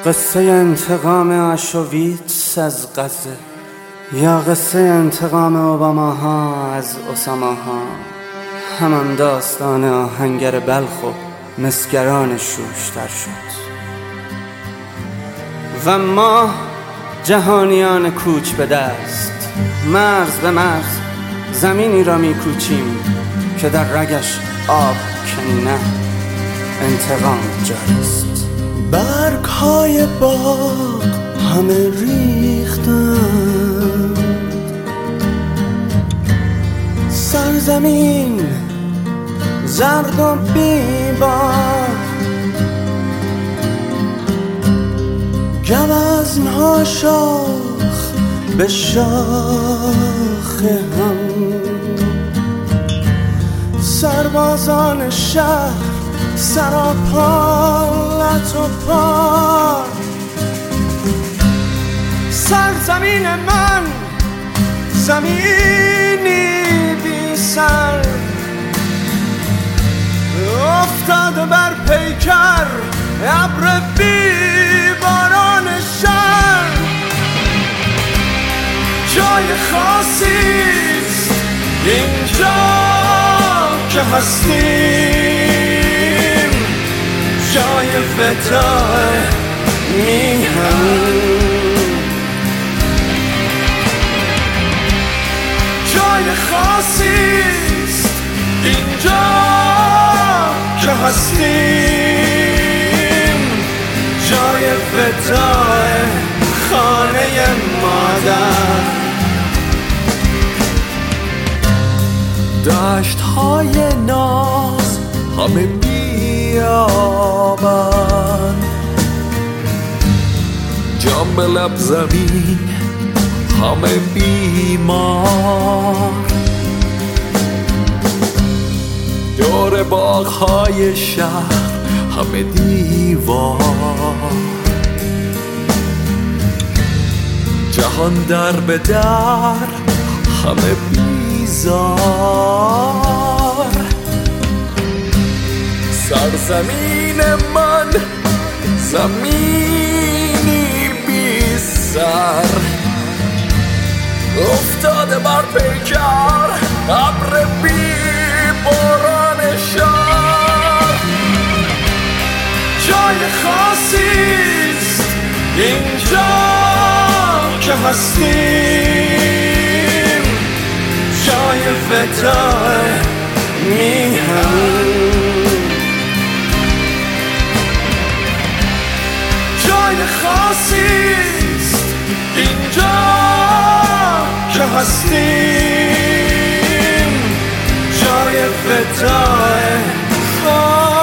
قصه انتقام آشویتس از غزه، یا قصه انتقام اوباماها از اساماها، همان داستان آهنگر بلخ و مسگران شوشتر شد. و ما جهانیان کوچ به دست، مرز به مرز زمینی را می کوچیم که در رگش آب که نه انتقام جاریست. برگ های باغ همه ریختند، سرزمین زرد و بیبار، گوزنها شاخ به شاخ هم، سربازان شهر سراپالت و پار. سرزمین من زمینی بی سر، افتاده بر پیکر ابر بی باران شر. جای خاصیست اینجا که هستیم، جای وداع میهن، جای خاصیست اینجا که هستیم، جای وداع خانه مادر. دشت های ناز همه بیابان، جام به لب زمین همه بیمار، دور باغ های شهر همه دیوار، جهان در به در همه بیزار. سرزمین من زمینی بی سر، افتاده بر پیکر ابر بی باران شر. جای خاصیست اینجا که هستیم، جای وداع میهن، جای خاصیست اینجا که هستیم، جای وداع